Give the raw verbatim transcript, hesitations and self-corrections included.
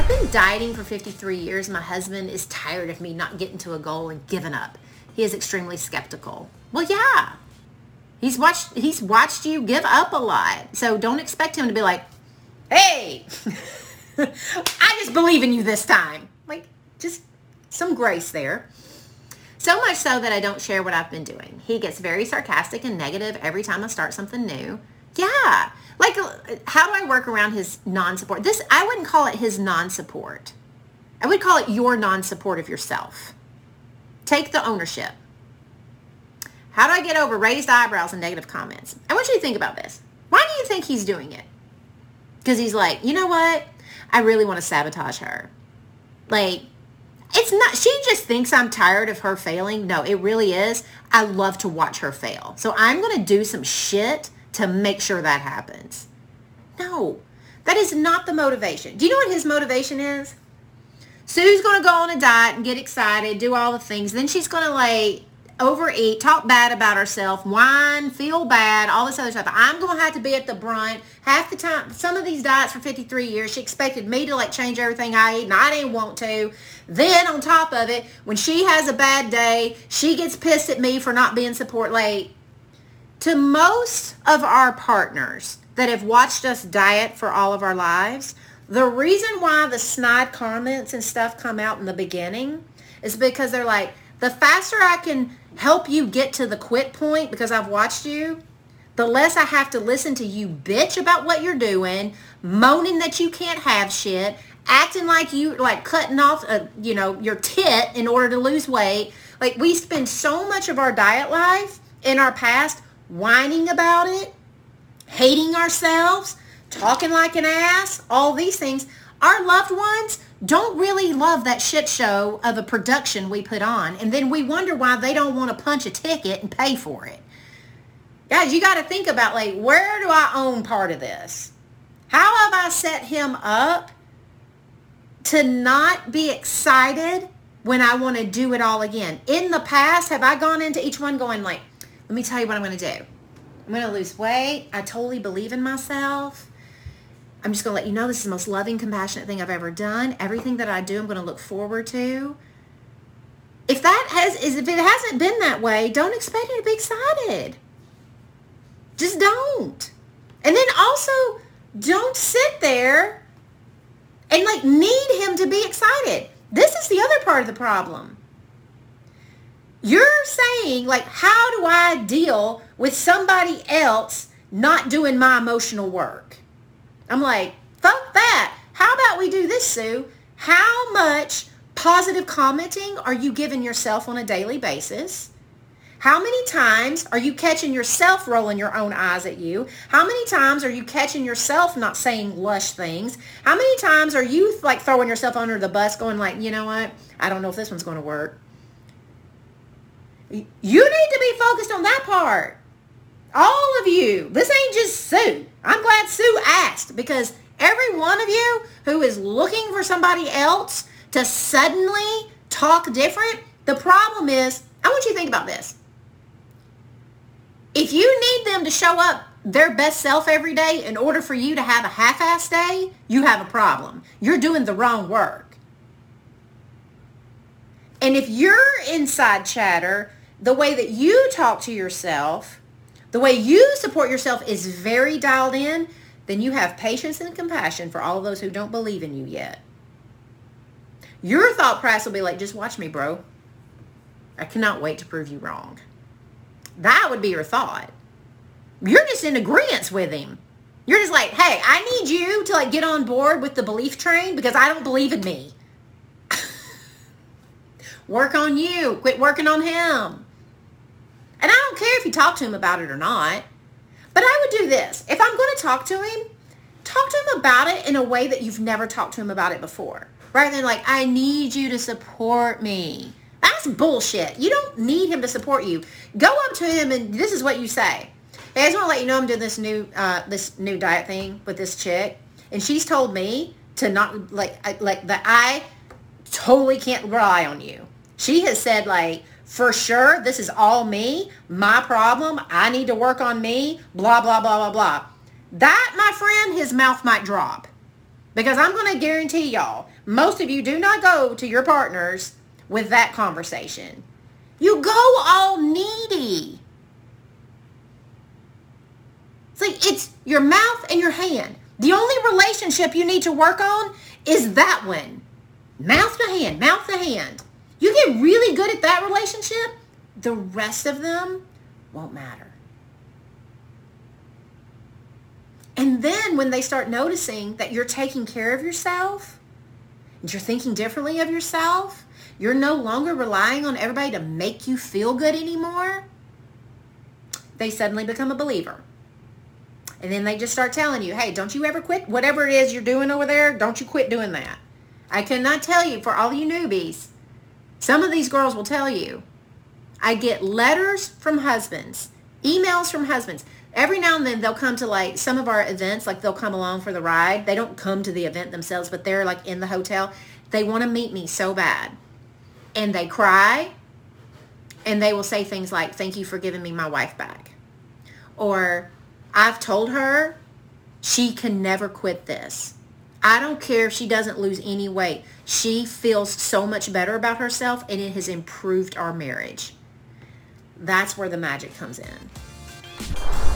I've been dieting for fifty-three years. My husband is tired of me not getting to a goal and giving up. He is extremely skeptical. Well, yeah. He's watched he's watched you give up a lot. So don't expect him to be like, "Hey, I just believe in you this time." Like, just some grace there. So much so that I don't share what I've been doing. He gets very sarcastic and negative every time I start something new. Yeah. Like, how do I work around his non-support? This, I wouldn't call it his non-support. I would call it your non-support of yourself. Take the ownership. How do I get over raised eyebrows and negative comments? I want you to think about this. Why do you think he's doing it? Because he's like, you know what? I really want to sabotage her. Like, it's not, she just thinks I'm tired of her failing. No, it really is. I love to watch her fail. So I'm going to do some shit to make sure that happens. No, that is not the motivation. Do you know what his motivation is? Sue's going to go on a diet and get excited, do all the things. Then she's going to like overeat, talk bad about herself, whine, feel bad, all this other stuff. I'm going to have to be at the brunt. Half the time, some of these diets for fifty-three years, she expected me to like change everything I eat, and I didn't want to. Then on top of it, when she has a bad day, she gets pissed at me for not being support. Like, to most of our partners that have watched us diet for all of our lives, the reason why the snide comments and stuff come out in the beginning is because they're like, the faster I can help you get to the quit point because I've watched you, the less I have to listen to you bitch about what you're doing, moaning that you can't have shit, acting like you, like cutting off, a, you know, your tit in order to lose weight. Like, we spend so much of our diet life in our past whining about it, hating ourselves, talking like an ass, all these things. Our loved ones don't really love that shit show of a production we put on, and then we wonder why they don't want to punch a ticket and pay for it. Guys, you got to think about, like, where do I own part of this? How have I set him up to not be excited when I want to do it all again? In the past, have I gone into each one going like, let me tell you what I'm going to do. I'm going to lose weight. I totally believe in myself. I'm just going to let you know this is the most loving, compassionate thing I've ever done. Everything that I do, I'm going to look forward to. If that has, is if it hasn't been that way, don't expect you to be excited. Just don't. And then also, don't sit there and like need him to be excited. This is the other part of the problem. You're saying, like, how do I deal with somebody else not doing my emotional work? I'm like, fuck that. How about we do this, Sue? How much positive commenting are you giving yourself on a daily basis? How many times are you catching yourself rolling your own eyes at you? How many times are you catching yourself not saying lush things? How many times are you, like, throwing yourself under the bus going like, you know what? I don't know if this one's going to work. You need to be focused on that part. All of you. This ain't just Sue. I'm glad Sue asked, because every one of you who is looking for somebody else to suddenly talk different, the problem is, I want you to think about this. If you need them to show up their best self every day in order for you to have a half-ass day, you have a problem. You're doing the wrong work. And if your inside chatter, the way that you talk to yourself, the way you support yourself is very dialed in, then you have patience and compassion for all of those who don't believe in you yet. Your thought process will be like, just watch me, bro. I cannot wait to prove you wrong. That would be your thought. You're just in agreement with him. You're just like, hey, I need you to like get on board with the belief train because I don't believe in me. Work on you. Quit working on him. And I don't care if you talk to him about it or not. But I would do this. If I'm going to talk to him, talk to him about it in a way that you've never talked to him about it before. Right? Then like, I need you to support me. That's bullshit. You don't need him to support you. Go up to him and this is what you say. Hey, I just want to let you know I'm doing this new uh, this new diet thing with this chick. And she's told me to not, like, I, like that I totally can't rely on you. She has said, like, for sure, this is all me, my problem, I need to work on me, blah, blah, blah, blah, blah. That, my friend, his mouth might drop. Because I'm going to guarantee y'all, Most of you do not go to your partners with that conversation. You go all needy. It's like it's your mouth and your hand. The only relationship you need to work on is that one. Mouth to hand, mouth to hand. You get really good at that relationship, the rest of them won't matter. And then when they start noticing that you're taking care of yourself, and you're thinking differently of yourself, you're no longer relying on everybody to make you feel good anymore, they suddenly become a believer. And then they just start telling you, hey, don't you ever quit? Whatever it is you're doing over there, don't you quit doing that. I cannot tell you, for all you newbies, some of these girls will tell you, I get letters from husbands, emails from husbands. Every now and then they'll come to like some of our events, like they'll come along for the ride. They don't come to the event themselves, but they're like in the hotel. They want to meet me so bad. And they cry, and they will say things like, thank you for giving me my wife back. Or, I've told her she can never quit this. I don't care if she doesn't lose any weight. She feels so much better about herself, and it has improved our marriage. That's where the magic comes in.